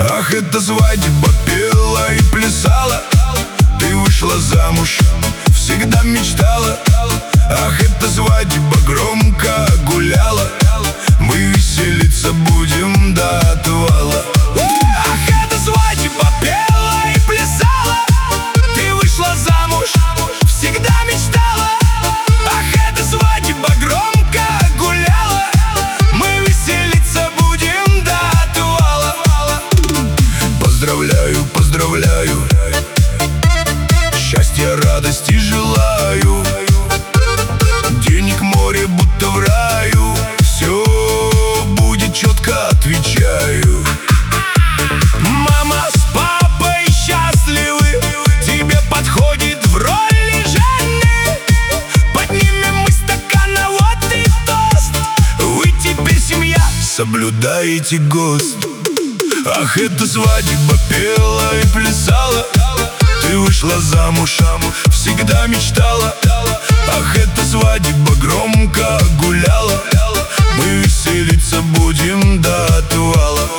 Ах, эта свадьба пела и плясала. Ты вышла замуж, всегда мечтала. Ах, эта свадьба громко гуляла. Мы веселиться будем до отвала. Ах, эта свадьба пела и плясала. Ты вышла замуж, всегда мечтала. Ах, эта свадьба громко гуляла. Мы веселиться будем до отвала. Поздравляю, поздравляю, счастья, радости желаю. Денег море, будто в раю. Все будет четко, отвечаю. Мама с папой счастливы, тебе подходит в роли жены. Поднимем мы стакан, а вот и тост. Вы теперь семья, соблюдаете ГОСТ. Ах, эта свадьба пела и плясала. Ты вышла замуж, всегда мечтала. Ах, эта свадьба громко гуляла. Мы веселиться будем до отвала.